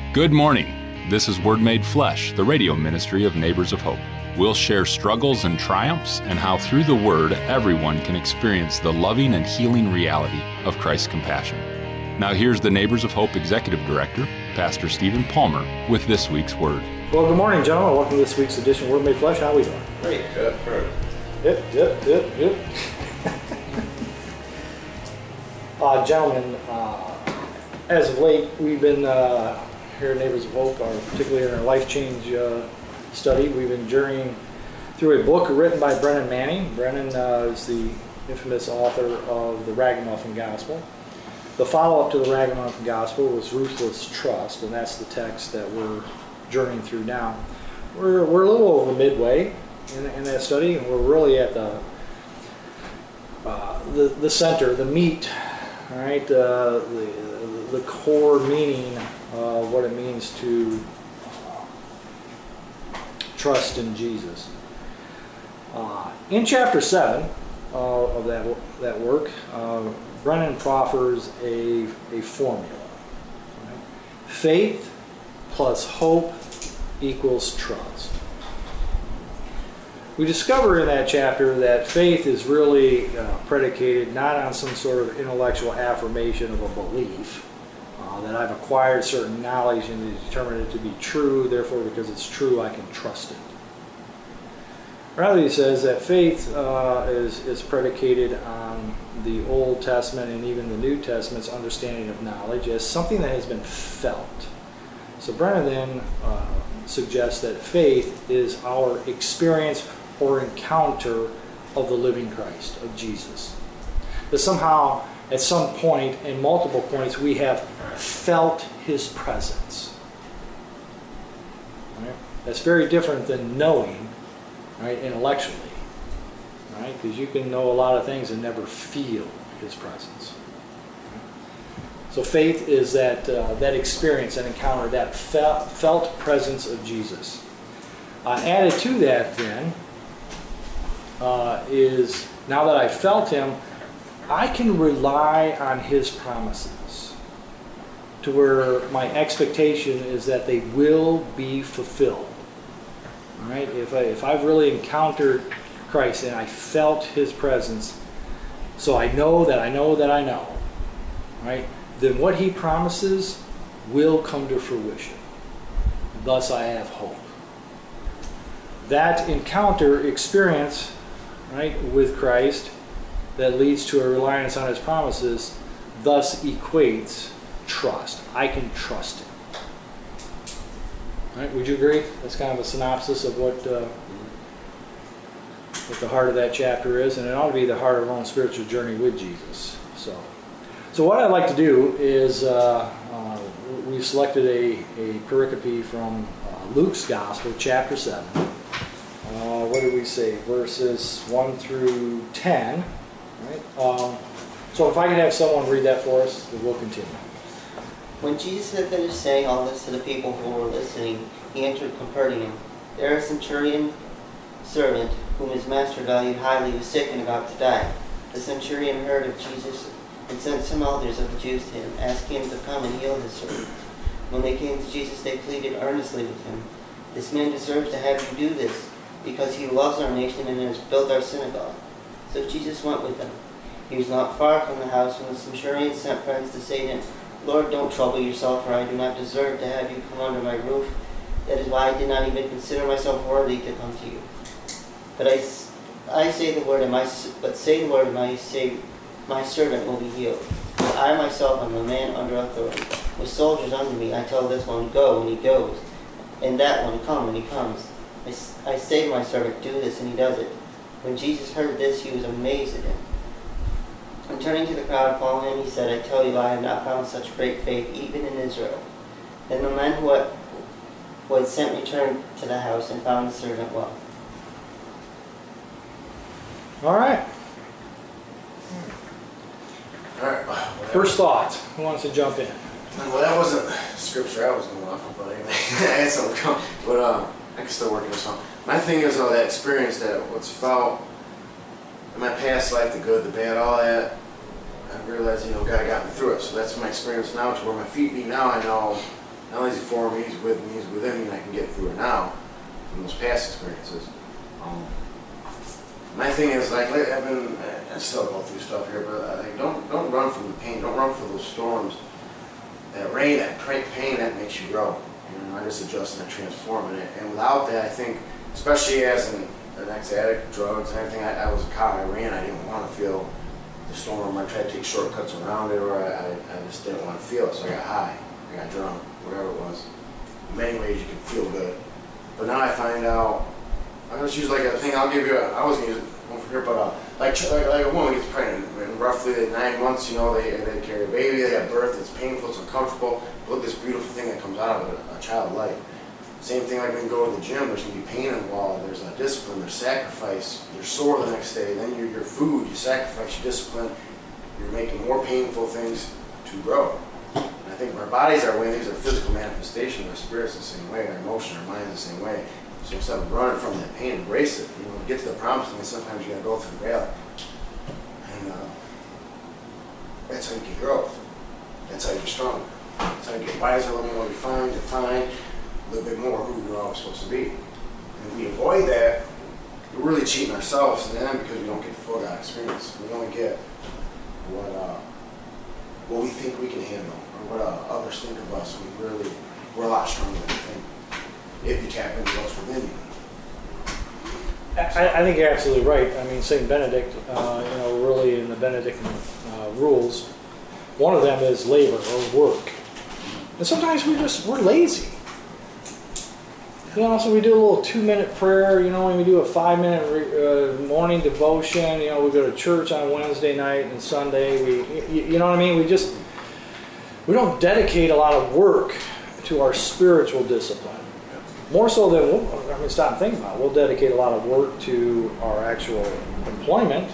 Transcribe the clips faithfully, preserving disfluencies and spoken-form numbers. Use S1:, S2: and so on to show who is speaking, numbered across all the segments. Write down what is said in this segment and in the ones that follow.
S1: Good morning. This is Word Made Flesh, the radio ministry of Neighbors of Hope. We'll share struggles and triumphs and how through the Word everyone can experience the loving and healing reality of Christ's compassion. Now here's the Neighbors of Hope Executive Director, Pastor Stephen Palmer, with this week's Word.
S2: Well, good morning, gentlemen. Welcome to this week's edition of Word Made Flesh. How are we doing?
S3: Great. Good. Good.
S2: Yep, yep, yep, yep. uh, gentlemen, uh, as of late, we've been uh, here at Neighbors of Hope, or particularly in our Life Change uh, study, we've been journeying through a book written by Brennan Manning. Brennan uh, is the infamous author of the Ragamuffin Gospel. The follow-up to the Ragamuffin Gospel was Ruthless Trust, and that's the text that we're journeying through now. We're, we're a little over midway in, in that study, and we're really at the uh, the, the center, the meat, all right, uh, the, the core meaning of what it means to trust in Jesus. Uh, in chapter seven uh, of that that work, uh, Brennan proffers a, a formula. Right? Faith plus hope equals trust. We discover in that chapter that faith is really uh, predicated not on some sort of intellectual affirmation of a belief, uh, that I've acquired certain knowledge and determined it to be true, therefore because it's true I can trust it. Rather, he says that faith uh, is, is predicated on the Old Testament and even the New Testament's understanding of knowledge as something that has been felt. So Brennan then uh, suggests that faith is our experience or encounter of the living Christ, of Jesus. That somehow, at some point, in multiple points, we have felt His presence. Right? That's very different than knowing, right, intellectually, right? Because you can know a lot of things and never feel His presence. So faith is that uh, that experience, that encounter, that felt, felt presence of Jesus. Uh, added to that, then, uh, is now that I felt Him, I can rely on His promises, to where my expectation is that they will be fulfilled. All right, if I, if I've really encountered Christ and I felt His presence, so I know that I know that I know, right? Then what He promises will come to fruition. Thus I have hope. That encounter, experience, right, with Christ that leads to a reliance on His promises, thus equates trust. I can trust Him. Right, would you agree? That's kind of a synopsis of what uh, what the heart of that chapter is, and it ought to be the heart of our own spiritual journey with Jesus. So, so what I'd like to do is uh, uh, we've selected a, a pericope from uh, Luke's Gospel, chapter seven. Uh, what did we say? Verses one through ten. Right? Um, so if I could have someone read that for us, then we'll continue.
S4: When Jesus had finished saying all this to the people who were listening, he entered Capernaum. There a centurion servant, whom his master valued highly, was sick and about to die. The centurion heard of Jesus and sent some elders of the Jews to him, asking him to come and heal his servant. When they came to Jesus, they pleaded earnestly with him, "This man deserves to have you do this, because he loves our nation and has built our synagogue." So Jesus went with them. He was not far from the house when the centurion sent friends to say to him, "Lord, don't trouble yourself, for I do not deserve to have you come under my roof. That is why I did not even consider myself worthy to come to you. But I, I say the word, and my but say the word, and my say my servant will be healed. But I myself am a man under authority, with soldiers under me. I tell this one, go, and he goes, and that one, come, and he comes. I, I say to my servant, do this, and he does it." When Jesus heard this, he was amazed at him. And turning to the crowd following him, he said, "I tell you, I have not found such great faith even in Israel." Then the men who had, who had sent returned to the house and found the servant well.
S2: All right.
S3: All right. Well,
S2: First thoughts. Who wants to jump in?
S3: Well, that wasn't scripture I was going off of, but anyway, I had something come. But uh, I can still work in this one. My thing is, all that experience, that what's felt in my past life, the good, the bad, all that, I realized, you know, God got me through it. So that's my experience now, to where my feet be now. I know not only is he for me, he's with me, he's within me, and I can get through it now from those past experiences. Um, my thing is, like, I've been, I still go through stuff here, but I think don't don't run from the pain, don't run from those storms. That rain, that pain, that makes you grow. You know, I just adjust and I transform it. And without that, I think, especially as an, an ex-addict, drugs and everything, I, I was a cow. I ran. I didn't want to feel the storm. I tried to take shortcuts around it, or I, I, I just didn't want to feel it. So I got high, I got drunk, whatever it was. In many ways, you can feel good. But now I find out, I'm just use like a thing. I'll give you. A, I was gonna use it. Won't forget, but uh, like, like like a woman gets pregnant, and roughly at nine months, you know, they they carry a baby, they have birth. It's painful, it's uncomfortable. But look, this beautiful thing that comes out of it, a child life. Same thing like when you go to the gym. There's gonna be pain involved. There's a discipline. There's sacrifice. You're sore the next day. Then your your food. You sacrifice. You discipline. You're making more painful things to grow. And I think our bodies are way. These are physical manifestations. Our spirits the same way. Our emotion, our mind the same way. So instead of running from that pain, embrace it. You know, get to the promised land. Sometimes you gotta go through the valley, and uh, that's how you get growth. That's how you get stronger. That's how you get wiser, a little more refined, define a little bit more who you're always supposed to be. And if we avoid that, we're really cheating ourselves in the end because we don't get the full God experience. We only get what uh, what we think we can handle, or what uh, others think of us. We really we're a lot stronger than we think. If you tap into what's within you.
S2: I, I think you're absolutely right. I mean, Saint Benedict, uh, you know, really in the Benedictine uh, rules, one of them is labor or work. And sometimes we just, we're lazy. You know, so we do a little two-minute prayer, you know, and we do a five-minute uh, morning devotion. You know, we go to church on Wednesday night and Sunday. We, you, you know what I mean? We just, we don't dedicate a lot of work to our spiritual discipline. More so than, we'll, I mean, stop and think about it. We'll dedicate a lot of work to our actual employment.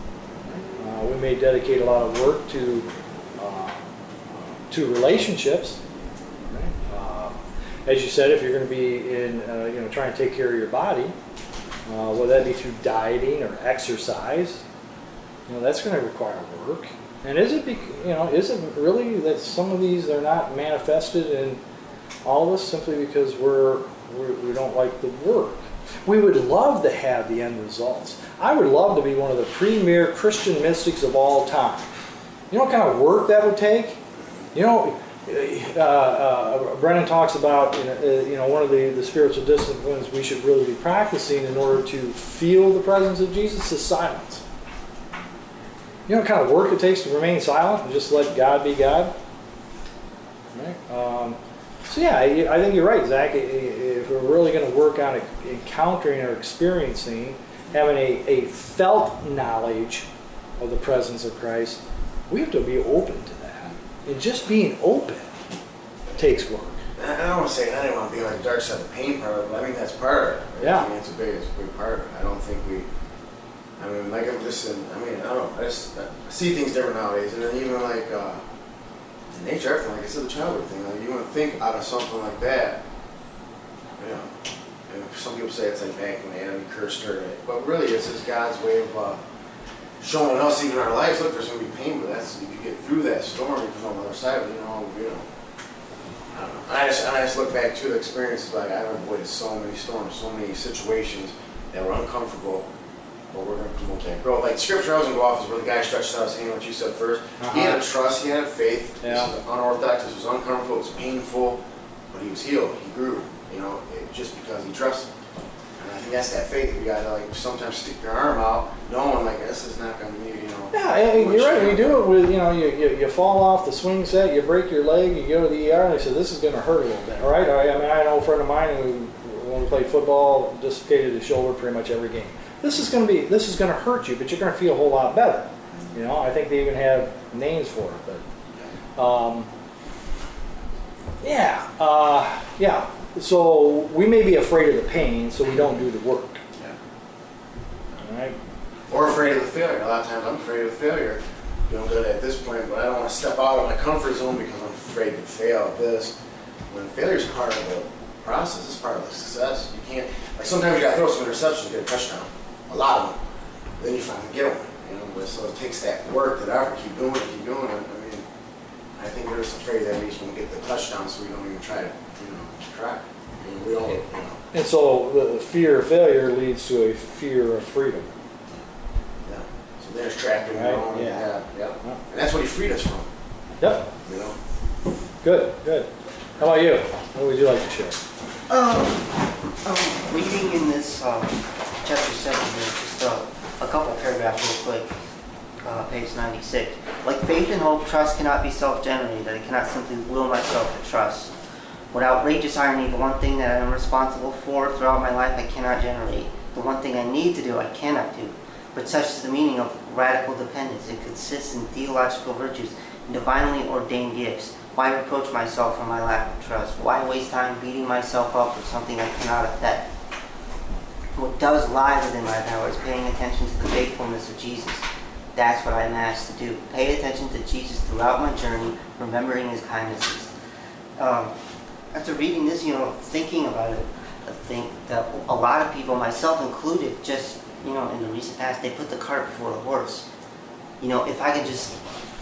S2: Uh, we may dedicate a lot of work to uh, to relationships. Right? Uh, as you said, if you're going to be in, uh, you know, trying to take care of your body, uh, whether that be through dieting or exercise, you know, that's going to require work. And is it, you know, is it really that some of these are not manifested in all of us simply because we're We're, we don't like the work? We would love to have the end results. I would love to be one of the premier Christian mystics of all time. You know what kind of work that would take? You know, uh, uh, Brennan talks about, you know, uh, you know, one of the, the spiritual disciplines we should really be practicing in order to feel the presence of Jesus is silence. You know what kind of work it takes to remain silent and just let God be God? Right? Um, So yeah, I think you're right, Zach. If we're really going to work on encountering or experiencing, having a, a felt knowledge of the presence of Christ, we have to be open to that. And just being open takes work.
S3: I don't want to say I didn't want to be on the dark side of the pain part of it, but I mean that's part of it. Right?
S2: Yeah.
S3: I mean it's a big, it's a big part of it. I don't think we. I mean, like I'm just. In, I mean, I don't know. I just I see things different nowadays, and then even like. Uh, Nature, everything, like I said, the childhood thing, like you want to think out of something like that, you know, and some people say it's like back when Adam cursed her, but really it's just God's way of uh, showing us even in our lives, look, there's going to be pain, but that's, if you get through that storm, you come on the other side of it, you know, you know, I don't know. And I just, and I just look back to the experiences, like I've avoided so many storms, so many situations that were uncomfortable, but we're going to promote that growth. Like scripture I was going to go off is where the guy stretched out his hand, what you said first. Uh-huh. He had a trust, he had a faith.
S2: Yeah.
S3: This was unorthodox, this was uncomfortable, it was painful, but he was healed, he grew, you know, it, just because he trusted. And I think that's that faith. We got to like sometimes stick your arm out, knowing like this is not going to be, you know.
S2: Yeah, you're right. You do it with, you know, you, you, you fall off the swing set, you break your leg, you go to the E R, and they say, this is going to hurt a little bit, all right? I mean, I know a friend of mine who, when we played football, dislocated his shoulder pretty much every game. This is going to be, this is going to hurt you, but you're going to feel a whole lot better. You know, I think they even have names for it, but, um, yeah, uh, yeah. So we may be afraid of the pain, so we don't do the work.
S3: Yeah.
S2: All right.
S3: Or afraid of the failure. A lot of times I'm afraid of the failure. You know, good at this point, but I don't want to step out of my comfort zone because I'm afraid to fail at this. When failure is part of the process, it's part of the success. You can't, like sometimes you got to throw some interceptions to get a touchdown. A lot of them. Then you finally get one. You know, but so it takes that work, that effort, keep doing it, keep doing it. I mean, I I think we're just afraid that we just won't get the touchdown, so we don't even try to, you know, try. I mean, we don't, you know.
S2: And so the fear of failure leads to a fear of freedom.
S3: Yeah. So there's trapped in
S2: Right,
S3: your own.
S2: yeah.
S3: Yeah. Yeah.
S2: Yeah.
S3: And that's what he freed us from.
S2: Yep.
S3: You know.
S2: Good, good. How about you? What would you like to share?
S4: Um, um, reading in this uh, chapter seven here, just uh, a couple paragraphs real quick, uh, page ninety-six. Like faith and hope, trust cannot be self-generated. I cannot simply will myself to trust. With outrageous irony, the one thing that I am responsible for throughout my life I cannot generate. The one thing I need to do I cannot do. But such is the meaning of radical dependence. It consists in theological virtues and divinely ordained gifts. Why reproach myself for my lack of trust? Why waste time beating myself up for something I cannot affect? What does lie within my power is paying attention to the faithfulness of Jesus. That's what I'm asked to do. Pay attention to Jesus throughout my journey, remembering his kindnesses. Um, after reading this, you know, thinking about it, I think that a lot of people, myself included, just, you know, in the recent past, they put the cart before the horse. You know, if I could just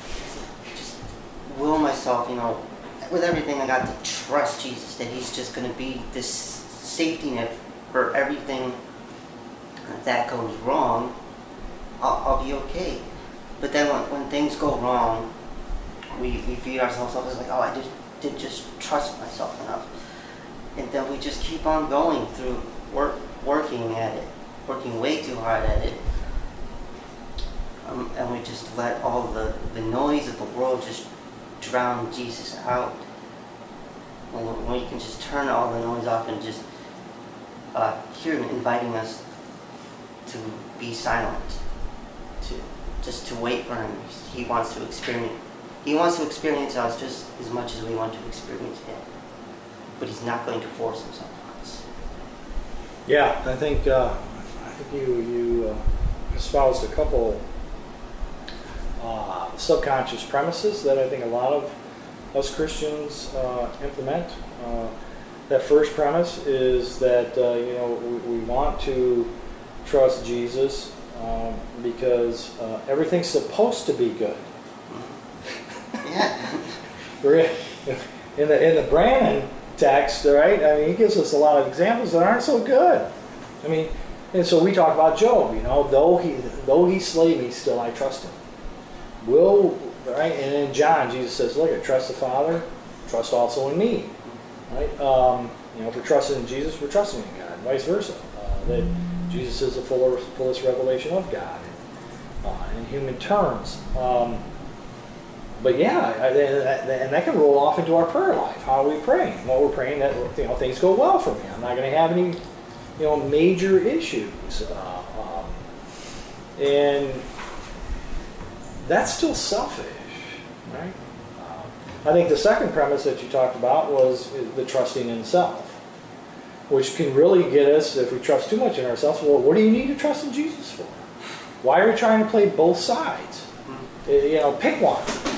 S4: will myself, you know, with everything I got to trust Jesus, that he's just going to be this safety net for everything that goes wrong, I'll, I'll be okay. But then when, when things go wrong, we, we beat ourselves up. It's like, oh, I just did just trust myself enough. And then we just keep on going through work, working at it, working way too hard at it. Um, and we just let all the, the noise of the world just drown Jesus out. When, when you can just turn all the noise off and just uh, hear him inviting us to be silent, to just to wait for him. He wants to experience. He wants to experience us just as much as we want to experience him. But he's not going to force himself on us.
S2: Yeah, I think uh, I think you you uh, espoused a couple Uh, subconscious premises that I think a lot of us Christians uh, implement. Uh, that first premise is that uh, you know we, we want to trust Jesus um, because uh, everything's supposed to be good.
S4: Yeah.
S2: We're in the in the Brannon text, right? I mean, he gives us a lot of examples that aren't so good. I mean, and so we talk about Job. You know, though he though he slay me, still I trust him. Will, right? And in John, Jesus says, look, I trust the Father, trust also in me. Right? Um, you know, if we're trusting in Jesus, we're trusting in God, vice versa. Uh, that Jesus is the fuller, fullest revelation of God uh, in human terms. Um, but yeah, and that can roll off into our prayer life. How are we praying? Well, we're praying that you know things go well for me. I'm not going to have any you know major issues. Uh, um, and that's still selfish, right? Um, I think the second premise that you talked about was the trusting in self, which can really get us, if we trust too much in ourselves, well, what do you need to trust in Jesus for? Why are you trying to play both sides? You know, pick one.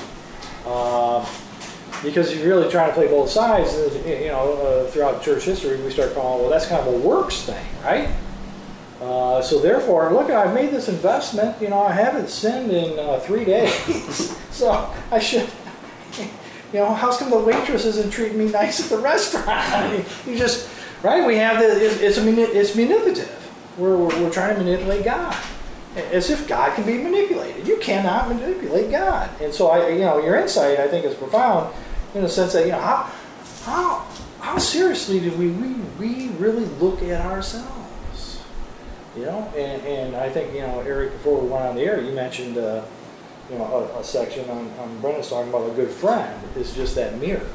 S2: Uh, because if you're really trying to play both sides, you know, uh, throughout church history, we start calling, well, that's kind of a works thing, right? Uh, so therefore, look, I've made this investment. You know, I haven't sinned in uh, three days, so I should. You know, how come the waitress isn't treating me nice at the restaurant? I mean, you just right. We have the. It's, it's a it's manipulative. We're, we're we're trying to manipulate God, as if God can be manipulated. You cannot manipulate God. And so I, you know, your insight I think is profound, in the sense that you know how how how seriously do we we, we really look at ourselves. You know, and, and I think, you know, Eric, before we went on the air, you mentioned, uh, you know, a, a section on, on Brendan's talking about a good friend is just that mirror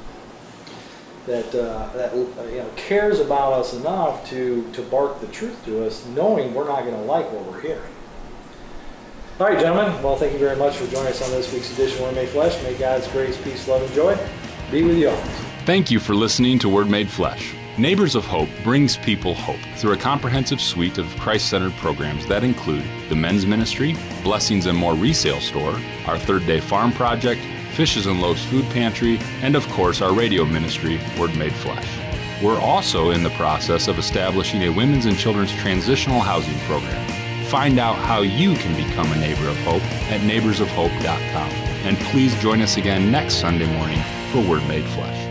S2: that uh, that uh, you know cares about us enough to to bark the truth to us, knowing we're not going to like what we're hearing. All right, gentlemen. Well, thank you very much for joining us on this week's edition of Word Made Flesh. May God's grace, peace, love, and joy be with you always.
S1: Thank you for listening to Word Made Flesh. Neighbors of Hope brings people hope through a comprehensive suite of Christ-centered programs that include the men's ministry, Blessings and More resale store, our Third Day Farm Project, Fishes and Loaves Food Pantry, and of course our radio ministry, Word Made Flesh. We're also in the process of establishing a women's and children's transitional housing program. Find out how you can become a neighbor of hope at neighbors of hope dot com. And please join us again next Sunday morning for Word Made Flesh.